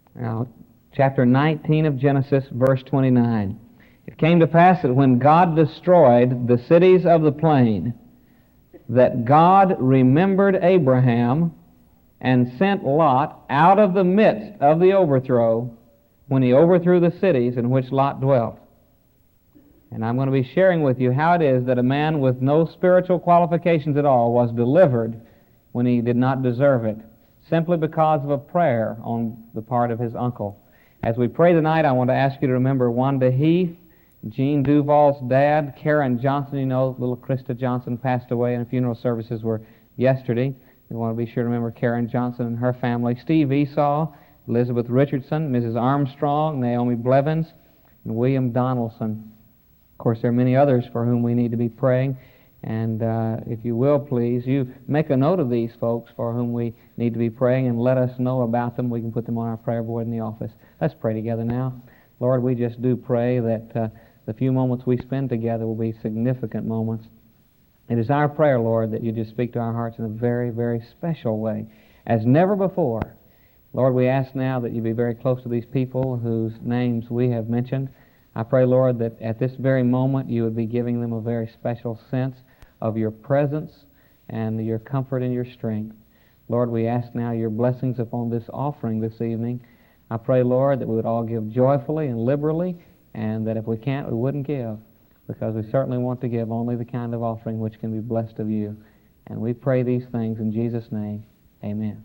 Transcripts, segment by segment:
Now, chapter 19 of Genesis, verse 29. It came to pass that when God destroyed the cities of the plain, that God remembered Abraham and sent Lot out of the midst of the overthrow when he overthrew the cities in which Lot dwelt. And I'm going to be sharing with you how it is that a man with no spiritual qualifications at all was delivered when he did not deserve it, simply because of a prayer on the part of his uncle. As we pray tonight, I want to ask you to remember Wanda Heath, Gene Duval's dad, Karen Johnson. You know, little Krista Johnson passed away, and funeral services were yesterday. We want to be sure to remember Karen Johnson and her family. Steve Esau, Elizabeth Richardson, Mrs. Armstrong, Naomi Blevins, and William Donaldson. Of course, there are many others for whom we need to be praying. And if you will, please, you make a note of these folks for whom we need to be praying and let us know about them. We can put them on our prayer board in the office. Let's pray together now. Lord, we just do pray that the few moments we spend together will be significant moments. It is our prayer, Lord, that you just speak to our hearts in a very, very special way, as never before. Lord, we ask now that you be very close to these people whose names we have mentioned. I pray, Lord, that at this very moment you would be giving them a very special sense of your presence and your comfort and your strength. Lord, we ask now your blessings upon this offering this evening. I pray, Lord, that we would all give joyfully and liberally, and that if we can't, we wouldn't give, because we certainly want to give only the kind of offering which can be blessed of you. And we pray these things in Jesus' name. Amen.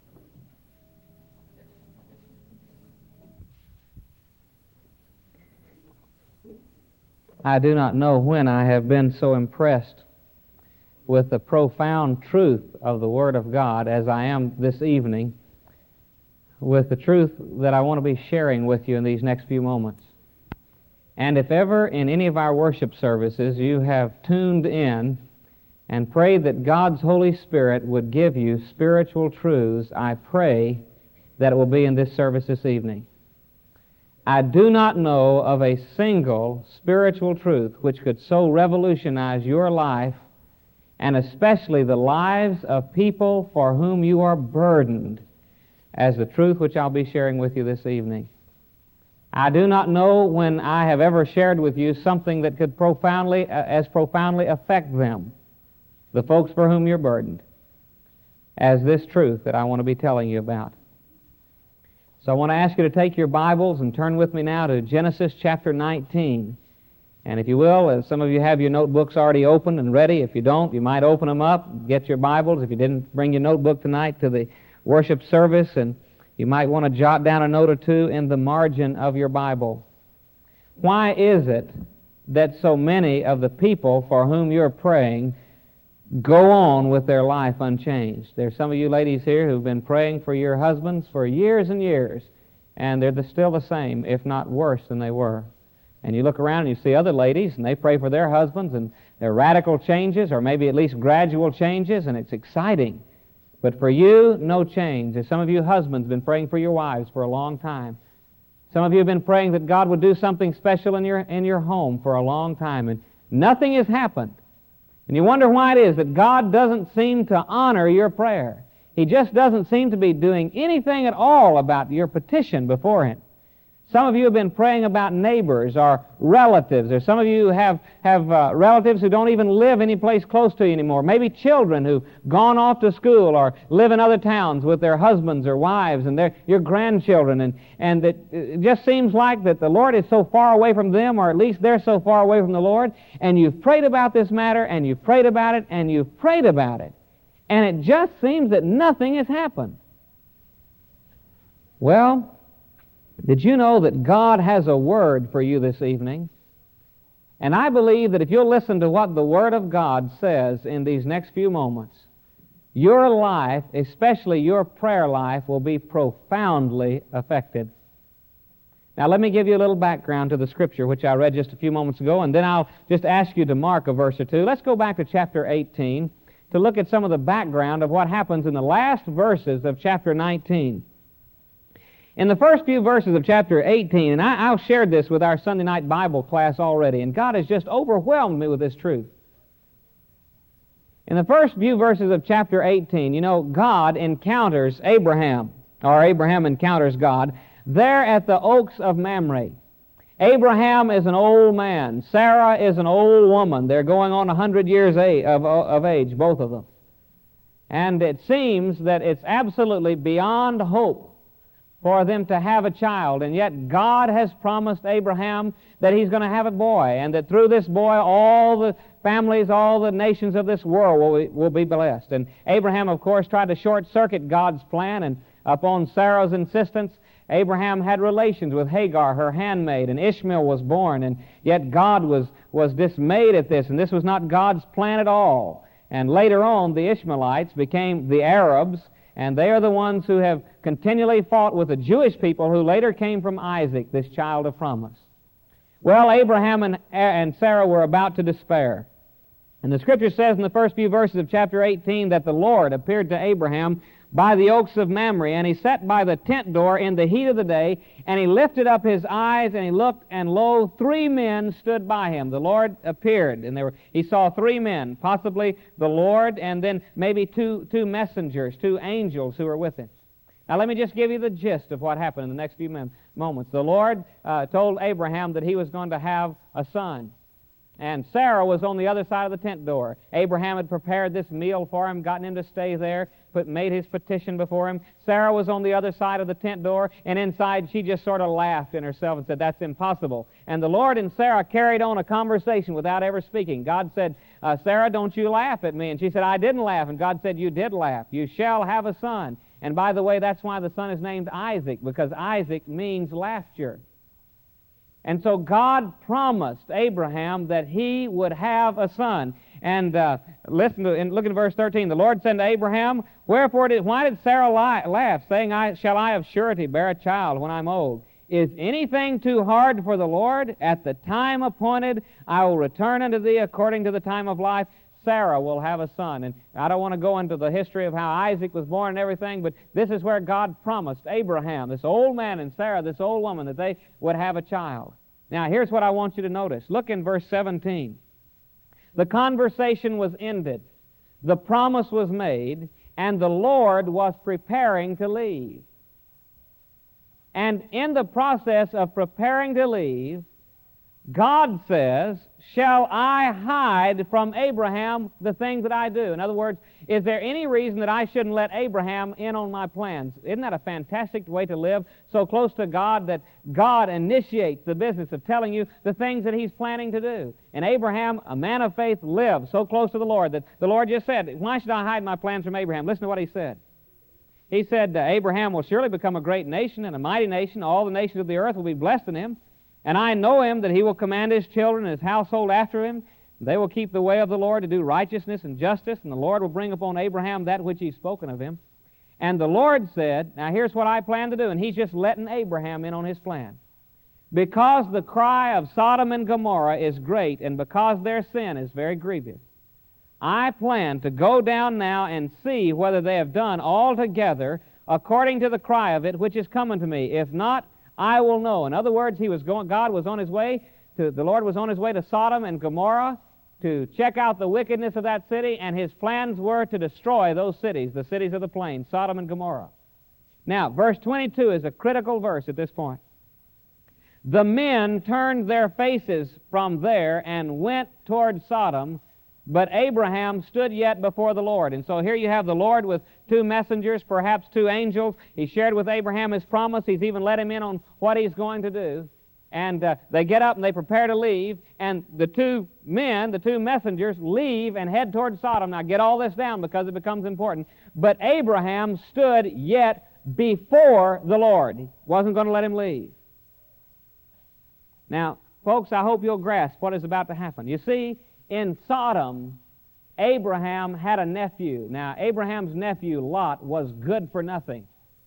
I do not know when I have been so impressed with the profound truth of the Word of God as I am this evening with the truth that I want to be sharing with you in these next few moments. And if ever in any of our worship services you have tuned in and prayed that God's Holy Spirit would give you spiritual truths, I pray that it will be in this service this evening. I do not know of a single spiritual truth which could so revolutionize your life, and especially the lives of people for whom you are burdened, as the truth which I'll be sharing with you this evening. I do not know when I have ever shared with you something that could profoundly affect them, the folks for whom you're burdened, as this truth that I want to be telling you about. So I want to ask you to take your Bibles and turn with me now to Genesis chapter 19. And if you will, as some of you have your notebooks already open and ready, if you don't, you might open them up, get your Bibles. If you didn't bring your notebook tonight to the worship service, and you might want to jot down a note or two in the margin of your Bible. Why is it that so many of the people for whom you're praying go on with their life unchanged? There's some of you ladies here who've been praying for your husbands for years and years, and they're still the same, if not worse than they were. And you look around and you see other ladies, and they pray for their husbands, and they're radical changes, or maybe at least gradual changes, and it's exciting. But for you, no change. As some of you husbands have been praying for your wives for a long time. Some of you have been praying that God would do something special in your home for a long time, and nothing has happened. And you wonder why it is that God doesn't seem to honor your prayer. He just doesn't seem to be doing anything at all about your petition before Him. Some of you have been praying about neighbors or relatives, or some of you have relatives who don't even live any place close to you anymore. Maybe children who've gone off to school or live in other towns with their husbands or wives and your grandchildren, and it just seems like that the Lord is so far away from them, or at least they're so far away from the Lord, and you've prayed about this matter, and you've prayed about it, and you've prayed about it, and it just seems that nothing has happened. Well, did you know that God has a word for you this evening? And I believe that if you'll listen to what the Word of God says in these next few moments, your life, especially your prayer life, will be profoundly affected. Now let me give you a little background to the Scripture which I read just a few moments ago, and then I'll just ask you to mark a verse or two. Let's go back to chapter 18 to look at some of the background of what happens in the last verses of chapter 19. In the first few verses of chapter 18, and I've shared this with our Sunday night Bible class already, and God has just overwhelmed me with this truth. In the first few verses of chapter 18, you know, God encounters Abraham, or Abraham encounters God. There at the oaks of Mamre, Abraham is an old man. Sarah is an old woman. They're going on 100 years of age, both of them. And it seems that it's absolutely beyond hope for them to have a child. And yet God has promised Abraham that he's going to have a boy, and that through this boy all the families, all the nations of this world will be blessed. And Abraham, of course, tried to short-circuit God's plan, and upon Sarah's insistence, Abraham had relations with Hagar, her handmaid, and Ishmael was born. And yet God was dismayed at this, and this was not God's plan at all. And later on, the Ishmaelites became the Arabs, and they are the ones who have continually fought with the Jewish people who later came from Isaac, this child of promise. Well, Abraham and Sarah were about to despair. And the Scripture says in the first few verses of chapter 18 that the Lord appeared to Abraham by the oaks of Mamre, and he sat by the tent door in the heat of the day, and he lifted up his eyes, and he looked, and lo, 3 men stood by him. The Lord appeared, and he saw 3 men, possibly the Lord, and then maybe two messengers, 2 angels who were with him. Now let me just give you the gist of what happened in the next few moments. The Lord told Abraham that he was going to have a son. And Sarah was on the other side of the tent door. Abraham had prepared this meal for him, gotten him to stay there, made his petition before him. Sarah was on the other side of the tent door, and inside she just sort of laughed in herself and said, "That's impossible." And the Lord and Sarah carried on a conversation without ever speaking. God said, "Sarah, don't you laugh at me." And she said, "I didn't laugh." And God said, "You did laugh. You shall have a son." And by the way, that's why the son is named Isaac, because Isaac means laughter. And so God promised Abraham that he would have a son. And listen to, and look at verse 13. The Lord said to Abraham, why did Sarah laugh, saying, shall I of surety bear a child when I'm old? Is anything too hard for the Lord? At the time appointed, I will return unto thee according to the time of life. Sarah will have a son. And I don't want to go into the history of how Isaac was born and everything, but this is where God promised Abraham, this old man, and Sarah, this old woman, that they would have a child. Now, here's what I want you to notice. Look in verse 17. The conversation was ended. The promise was made, and the Lord was preparing to leave. And in the process of preparing to leave, God says, shall I hide from Abraham the things that I do? In other words, is there any reason that I shouldn't let Abraham in on my plans? Isn't that a fantastic way to live, so close to God that God initiates the business of telling you the things that He's planning to do? And Abraham, a man of faith, lived so close to the Lord that the Lord just said, why should I hide my plans from Abraham? Listen to what He said. He said, Abraham will surely become a great nation and a mighty nation. All the nations of the earth will be blessed in him. And I know him that he will command his children and his household after him. They will keep the way of the Lord to do righteousness and justice, and the Lord will bring upon Abraham that which He's spoken of him. And the Lord said, now here's what I plan to do, and He's just letting Abraham in on His plan. Because the cry of Sodom and Gomorrah is great, and because their sin is very grievous, I plan to go down now and see whether they have done altogether according to the cry of it which is coming to me. If not, I will know. In other words, the Lord was on His way to Sodom and Gomorrah to check out the wickedness of that city, and His plans were to destroy those cities, the cities of the plain, Sodom and Gomorrah. Now, verse 22 is a critical verse at this point. The men turned their faces from there and went toward Sodom, but Abraham stood yet before the Lord. And so here you have the Lord with 2 messengers, perhaps 2 angels. He shared with Abraham His promise. He's even let him in on what he's going to do. And they get up and they prepare to leave. And the 2 men, the 2 messengers, leave and head toward Sodom. Now get all this down because it becomes important. But Abraham stood yet before the Lord. He wasn't going to let him leave. Now, folks, I hope you'll grasp what is about to happen. You see, in Sodom, Abraham had a nephew. Now, Abraham's nephew, Lot, was good for nothing.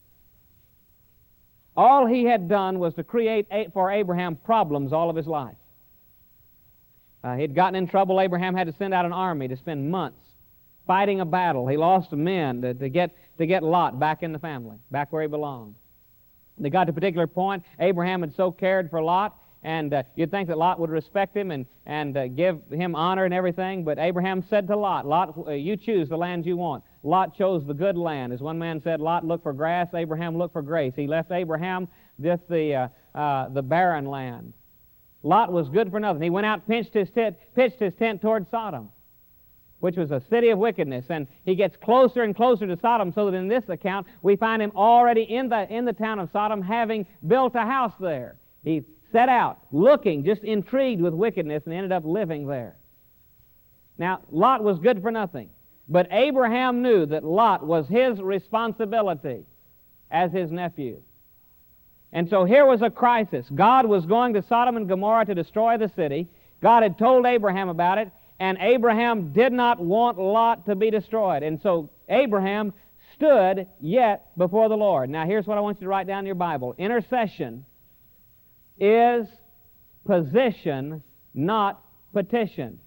All he had done was to create for Abraham problems all of his life. He'd gotten in trouble. Abraham had to send out an army to spend months fighting a battle. He lost men to get Lot back in the family, back where he belonged. They got to a particular point. Abraham had so cared for Lot, and you'd think that Lot would respect him and give him honor and everything, but Abraham said to Lot, you choose the land you want. Lot chose the good land. As one man said, Lot looked for grass, Abraham looked for grace. He left Abraham just the barren land. Lot was good for nothing. He went out, pitched his tent toward Sodom, which was a city of wickedness. And he gets closer and closer to Sodom, so that in this account we find him already in the town of Sodom, having built a house there. He set out looking, just intrigued with wickedness, and ended up living there. Now, Lot was good for nothing. But Abraham knew that Lot was his responsibility as his nephew. And so here was a crisis. God was going to Sodom and Gomorrah to destroy the city. God had told Abraham about it, and Abraham did not want Lot to be destroyed. And so Abraham stood yet before the Lord. Now here's what I want you to write down in your Bible. Intercession is position, not petition.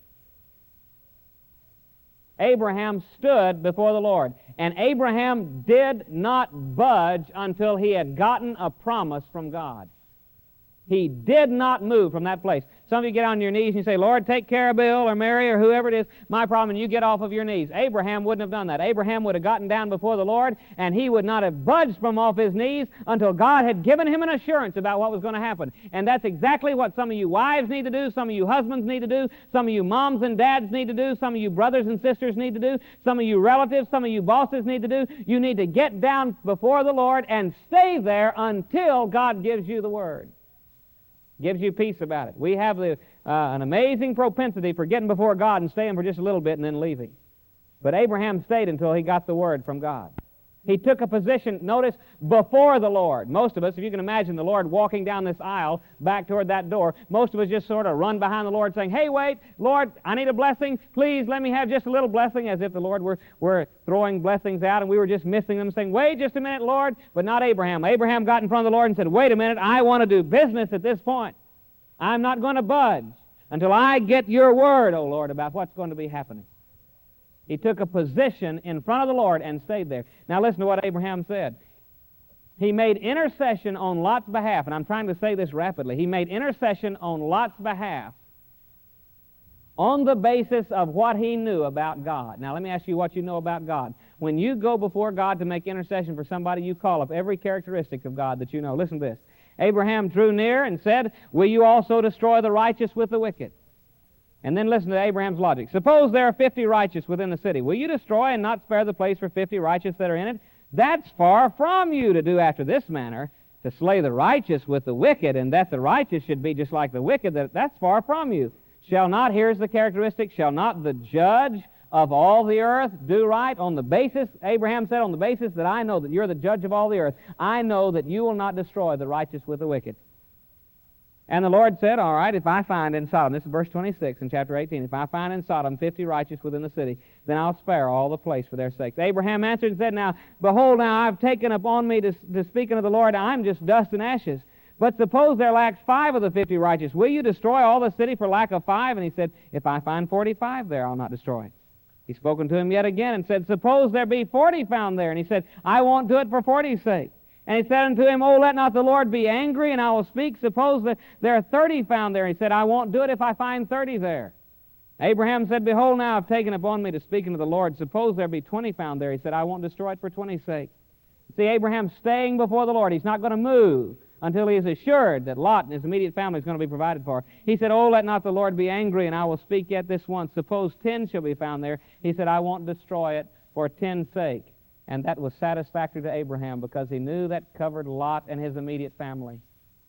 Abraham stood before the Lord, and Abraham did not budge until he had gotten a promise from God. He did not move from that place. Some of you get on your knees and you say, Lord, take care of Bill or Mary or whoever it is, my problem, and you get off of your knees. Abraham wouldn't have done that. Abraham would have gotten down before the Lord, and he would not have budged from off his knees until God had given him an assurance about what was going to happen. And that's exactly what some of you wives need to do, some of you husbands need to do, some of you moms and dads need to do, some of you brothers and sisters need to do, some of you relatives, some of you bosses need to do. You need to get down before the Lord and stay there until God gives you the word. Gives you peace about it. We have an amazing propensity for getting before God and staying for just a little bit and then leaving. But Abraham stayed until he got the word from God. He took a position, notice, before the Lord. Most of us, if you can imagine the Lord walking down this aisle back toward that door, most of us just sort of run behind the Lord saying, hey, wait, Lord, I need a blessing. Please let me have just a little blessing, as if the Lord were throwing blessings out and we were just missing them, saying, wait just a minute, Lord. But not Abraham. Abraham got in front of the Lord and said, wait a minute, I want to do business at this point. I'm not going to budge until I get your word, O Lord, about what's going to be happening. He took a position in front of the Lord and stayed there. Now listen to what Abraham said. He made intercession on Lot's behalf, and I'm trying to say this rapidly. He made intercession on Lot's behalf on the basis of what he knew about God. Now let me ask you what you know about God. When you go before God to make intercession for somebody, you call up every characteristic of God that you know. Listen to this. Abraham drew near and said, will you also destroy the righteous with the wicked? And then listen to Abraham's logic. Suppose there are 50 righteous within the city. Will you destroy and not spare the place for 50 righteous that are in it? That's far from you to do after this manner, to slay the righteous with the wicked, and that the righteous should be just like the wicked. That's far from you. Shall not, here's the characteristic, shall not the judge of all the earth do right? On the basis, Abraham said, on the basis that I know that you're the judge of all the earth, I know that you will not destroy the righteous with the wicked. And the Lord said, all right, if I find in Sodom, this is verse 26 in chapter 18, if I find in Sodom 50 righteous within the city, then I'll spare all the place for their sakes. Abraham answered and said, now, behold, now I've taken upon me to speak unto the Lord, I'm just dust and ashes. But suppose there lacks 5 of the 50 righteous. Will you destroy all the city for lack of 5? And he said, if I find 45 there, I'll not destroy it. He spoke unto him yet again and said, suppose there be 40 found there. And he said, I won't do it for 40's sake. And he said unto him, oh, let not the Lord be angry, and I will speak. Suppose that there are 30 found there. He said, I won't do it if I find 30 there. Abraham said, behold, now I've taken upon me to speak unto the Lord. Suppose there be 20 found there. He said, I won't destroy it for 20's sake. See, Abraham's staying before the Lord. He's not going to move until he is assured that Lot and his immediate family is going to be provided for. He said, oh, let not the Lord be angry, and I will speak yet this once. Suppose 10 shall be found there. He said, I won't destroy it for 10's sake. And that was satisfactory to Abraham because he knew that covered Lot and his immediate family.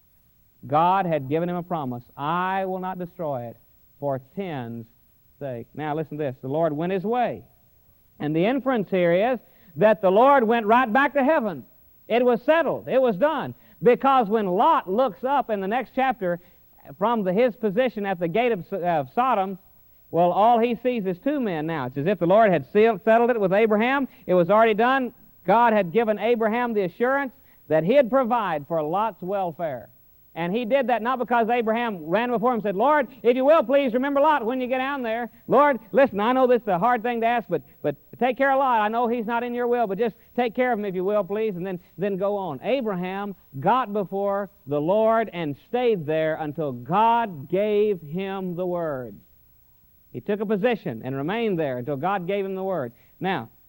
God had given him a promise. I will not destroy it for 10's sake. Now listen to this. The Lord went his way. And the inference here is that the Lord went right back to heaven. It was settled. It was done. Because when Lot looks up in the next chapter from his position at the gate of Sodom, well, all he sees is 2 men now. It's as if the Lord had settled it with Abraham. It was already done. God had given Abraham the assurance that he'd provide for Lot's welfare. And he did that not because Abraham ran before him and said, Lord, if you will, please remember Lot when you get down there. Lord, listen, I know this is a hard thing to ask, but take care of Lot. I know he's not in your will, but just take care of him if you will, please, and then go on. Abraham got before the Lord and stayed there until God gave him the word. He took a position and remained there until God gave him the word. Now,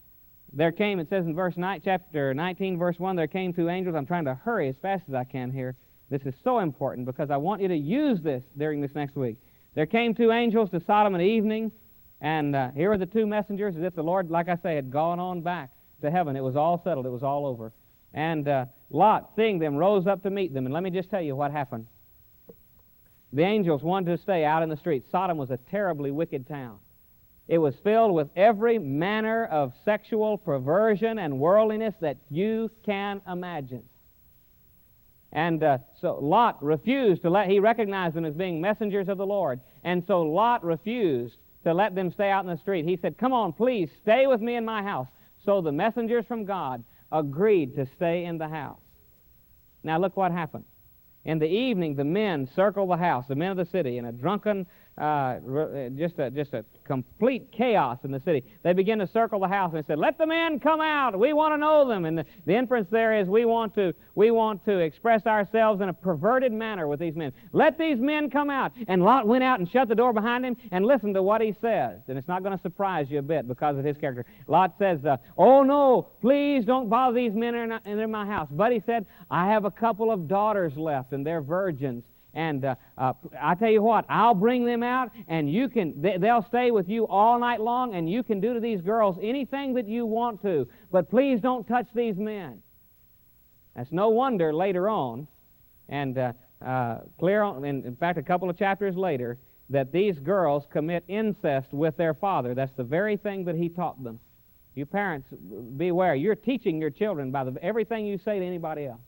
there came, it says in chapter 19, verse 1, there came 2 angels. I'm trying to hurry as fast as I can here. This is so important because I want you to use this during this next week. There came 2 angels to Sodom in the evening, and here are the 2 messengers, as if the Lord, like I say, had gone on back to heaven. It was all settled. It was all over. And Lot, seeing them, rose up to meet them. And let me just tell you what happened. The angels wanted to stay out in the streets. Sodom was a terribly wicked town. It was filled with every manner of sexual perversion and worldliness that you can imagine. And so Lot refused to he recognized them as being messengers of the Lord. And so Lot refused to let them stay out in the street. He said, come on, please, stay with me in my house. So the messengers from God agreed to stay in the house. Now look what happened. In the evening, the men circled the house, the men of the city, in a drunken, just a complete chaos in the city. They began to circle the house and they said, let the men come out. We want to know them. And the inference there is we want to express ourselves in a perverted manner with these men. Let these men come out. And Lot went out and shut the door behind him and listened to what he says. And it's not going to surprise you a bit because of his character. Lot says, oh no, please don't bother these men in my house. But he said, I have a couple of daughters left and they're virgins. And I tell you what, I'll bring them out, and they'll stay with you all night long, and you can do to these girls anything that you want to. But please don't touch these men. That's no wonder later on, and in fact, a couple of chapters later, that these girls commit incest with their father. That's the very thing that he taught them. You parents, beware. You're teaching your children by everything you say to anybody else.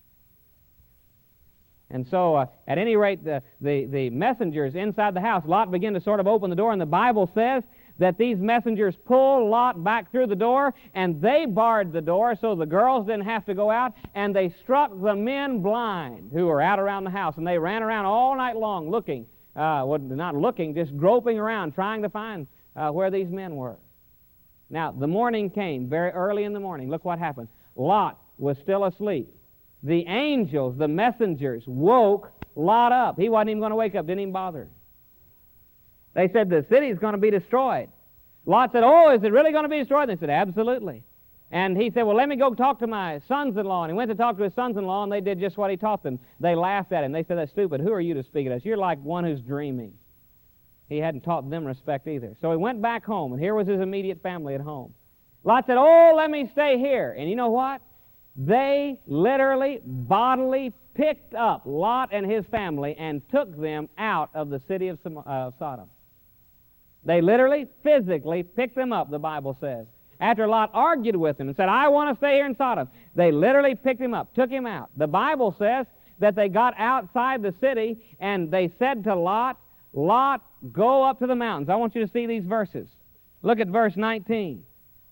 And so, at any rate, the messengers inside the house, Lot began to sort of open the door, and the Bible says that these messengers pulled Lot back through the door, and they barred the door so the girls didn't have to go out, and they struck the men blind who were out around the house, and they ran around all night long looking, not looking, just groping around, trying to find where these men were. Now, the morning came, very early in the morning. Look what happened. Lot was still asleep. The angels, the messengers, woke Lot up. He wasn't even going to wake up, didn't even bother. They said, the city's going to be destroyed. Lot said, oh, is it really going to be destroyed? They said, absolutely. And he said, well, let me go talk to my sons-in-law. And he went to talk to his sons-in-law, and they did just what he taught them. They laughed at him. They said, that's stupid. Who are you to speak at us? You're like one who's dreaming. He hadn't taught them respect either. So he went back home, and here was his immediate family at home. Lot said, oh, let me stay here. And you know what? They literally, bodily picked up Lot and his family and took them out of the city of Sodom. They literally, physically picked them up, the Bible says. After Lot argued with him and said, I want to stay here in Sodom, they literally picked him up, took him out. The Bible says that they got outside the city and they said to Lot, Lot, go up to the mountains. I want you to see these verses. Look at verse 19.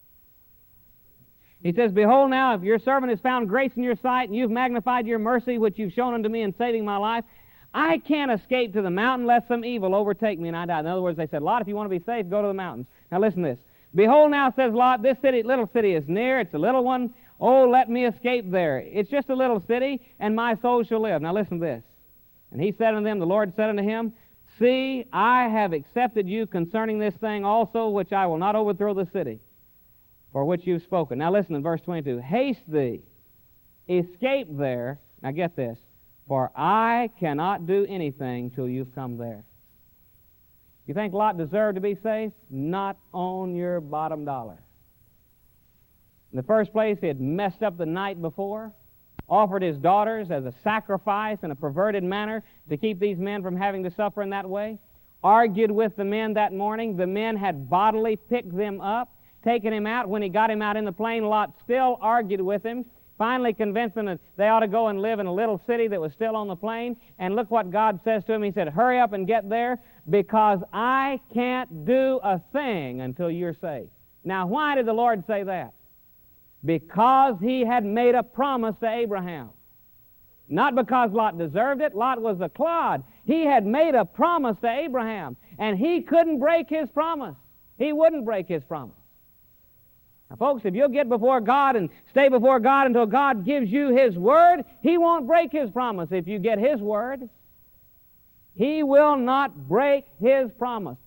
He says, behold now, if your servant has found grace in your sight, and you've magnified your mercy, which you've shown unto me in saving my life, I can't escape to the mountain lest some evil overtake me and I die. In other words, they said, Lot, if you want to be safe, go to the mountains. Now listen to this. Behold now, says Lot, this little city is near. It's a little one. Oh, let me escape there. It's just a little city, and my soul shall live. Now listen to this. And he said unto them, the Lord said unto him, see, I have accepted you concerning this thing also, which I will not overthrow the city, for which you've spoken. Now listen in verse 22. Haste thee, escape there. Now get this. For I cannot do anything till you've come there. You think Lot deserved to be safe? Not on your bottom dollar. In the first place, he had messed up the night before, offered his daughters as a sacrifice in a perverted manner to keep these men from having to suffer in that way. Argued with the men that morning. The men had bodily picked them up, taken him out. When he got him out in the plain, Lot still argued with him, finally convinced them that they ought to go and live in a little city that was still on the plain. And look what God says to him. He said, hurry up and get there, because I can't do a thing until you're safe. Now, why did the Lord say that? Because he had made a promise to Abraham. Not because Lot deserved it. Lot was a clod. He had made a promise to Abraham, and he couldn't break his promise. He wouldn't break his promise. Now, folks, if you'll get before God and stay before God until God gives you His Word, He won't break His promise. If you get His Word, He will not break His promise.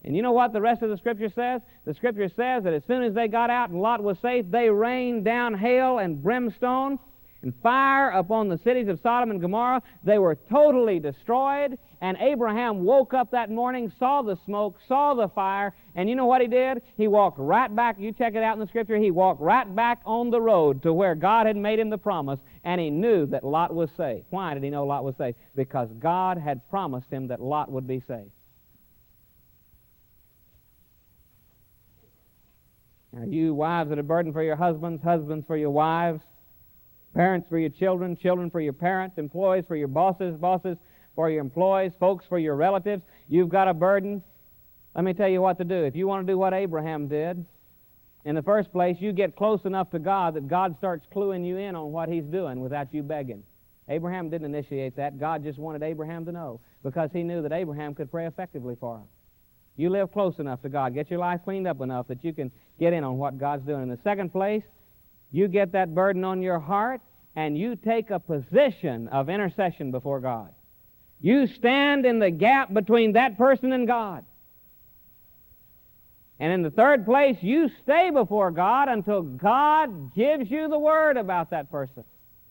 And you know what the rest of the Scripture says? The Scripture says that as soon as they got out and Lot was safe, they rained down hail and brimstone and fire upon the cities of Sodom and Gomorrah. They were totally destroyed. And Abraham woke up that morning, saw the smoke, saw the fire, and you know what he did? He walked right back. You check it out in the Scripture. He walked right back on the road to where God had made him the promise, and he knew that Lot was saved. Why did he know Lot was saved? Because God had promised him that Lot would be saved. Now, you wives that are burdened for your husbands, husbands for your wives, parents for your children, children for your parents, employees for your bosses, bosses for your employees, folks for your relatives, you've got a burden. Let me tell you what to do. If you want to do what Abraham did, in the first place, you get close enough to God that God starts cluing you in on what he's doing without you begging. Abraham didn't initiate that. God just wanted Abraham to know, because he knew that Abraham could pray effectively for him. You live close enough to God. Get your life cleaned up enough that you can get in on what God's doing. In the second place, you get that burden on your heart, and you take a position of intercession before God. You stand in the gap between that person and God. And in the third place, you stay before God until God gives you the word about that person.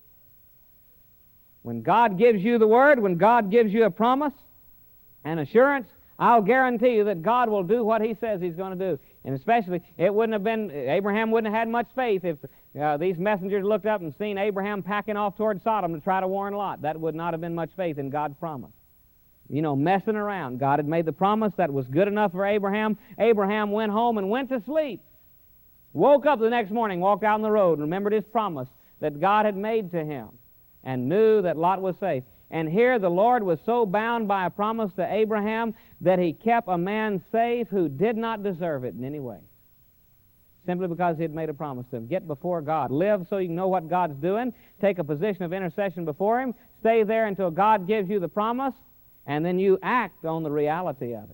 When God gives you the word, when God gives you a promise and assurance, I'll guarantee you that God will do what he says he's going to do. And especially, Abraham wouldn't have had much faith if these messengers looked up and seen Abraham packing off toward Sodom to try to warn Lot. That would not have been much faith in God's promise. You know, messing around. God had made the promise that was good enough for Abraham. Abraham went home and went to sleep. Woke up the next morning, walked out on the road, and remembered his promise that God had made to him, and knew that Lot was safe. And here the Lord was so bound by a promise to Abraham that he kept a man safe who did not deserve it in any way, simply because he had made a promise to him. Get before God. Live so you know what God's doing. Take a position of intercession before him. Stay there until God gives you the promise, and then you act on the reality of it.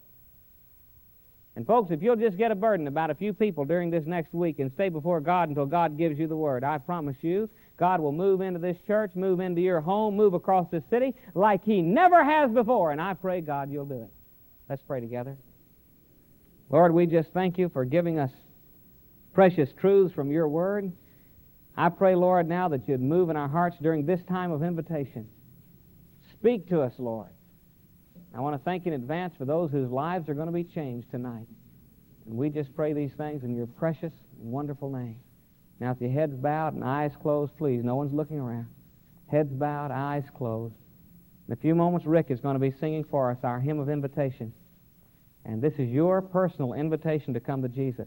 And folks, if you'll just get a burden about a few people during this next week and stay before God until God gives you the word, I promise you, God will move into this church, move into your home, move across this city like he never has before. And I pray, God, you'll do it. Let's pray together. Lord, we just thank you for giving us precious truths from your word. I pray, Lord, now that you'd move in our hearts during this time of invitation. Speak to us, Lord. I want to thank you in advance for those whose lives are going to be changed tonight. And we just pray these things in your precious and wonderful name. Now, with your heads bowed and eyes closed, please. No one's looking around. Heads bowed, eyes closed. In a few moments, Rick is going to be singing for us our hymn of invitation. And this is your personal invitation to come to Jesus.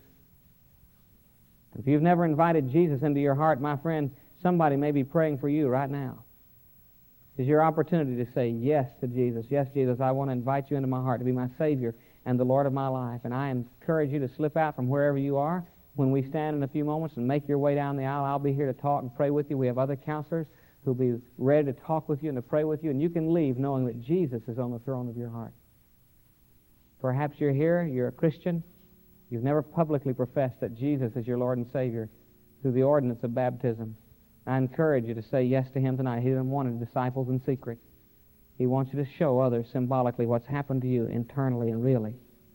If you've never invited Jesus into your heart, my friend, somebody may be praying for you right now. This is your opportunity to say yes to Jesus. Yes, Jesus, I want to invite you into my heart to be my Savior and the Lord of my life. And I encourage you to slip out from wherever you are when we stand in a few moments and make your way down the aisle. I'll be here to talk and pray with you. We have other counselors who'll be ready to talk with you and to pray with you. And you can leave knowing that Jesus is on the throne of your heart. Perhaps you're here, you're a Christian. You've never publicly professed that Jesus is your Lord and Savior through the ordinance of baptism. I encourage you to say yes to him tonight. He doesn't want disciples in secret. He wants you to show others symbolically what's happened to you internally and really.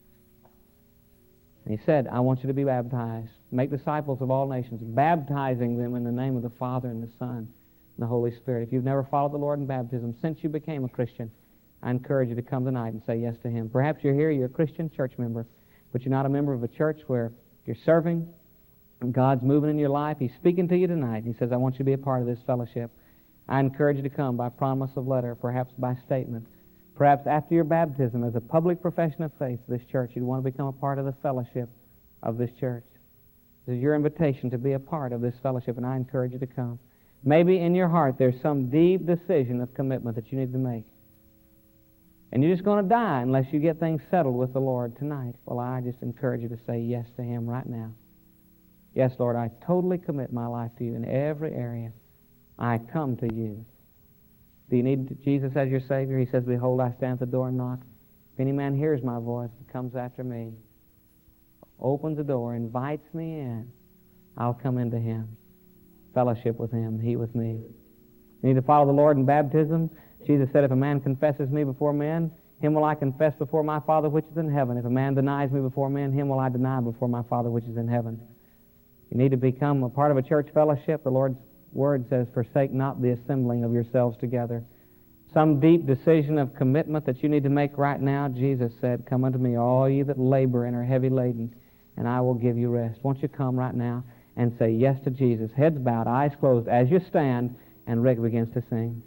And he said, I want you to be baptized. Make disciples of all nations, baptizing them in the name of the Father and the Son and the Holy Spirit. If you've never followed the Lord in baptism since you became a Christian, I encourage you to come tonight and say yes to him. Perhaps you're here, you're a Christian church member, but you're not a member of a church where you're serving and God's moving in your life. He's speaking to you tonight. He says, I want you to be a part of this fellowship. I encourage you to come by promise of letter, perhaps by statement. Perhaps after your baptism, as a public profession of faith to this church, you'd want to become a part of the fellowship of this church. This is your invitation to be a part of this fellowship, and I encourage you to come. Maybe in your heart there's some deep decision of commitment that you need to make. And you're just going to die unless you get things settled with the Lord tonight. Well, I just encourage you to say yes to him right now. Yes, Lord, I totally commit my life to you in every area. I come to you. Do you need Jesus as your Savior? He says, behold, I stand at the door and knock. If any man hears my voice and comes after me, opens the door, invites me in, I'll come into him, fellowship with him, he with me. You need to follow the Lord in baptism. Jesus said, if a man confesses me before men, Him will I confess before my Father which is in heaven. If a man denies me before men, him will I deny before my Father which is in heaven. You need to become a part of a church fellowship. The Lord's Word says, forsake not the assembling of yourselves together. Some deep decision of commitment that you need to make right now. Jesus said, come unto me, all ye that labor and are heavy laden, and I will give you rest. Won't you come right now and say yes to Jesus? Heads bowed, eyes closed, as you stand, and Rick begins to sing.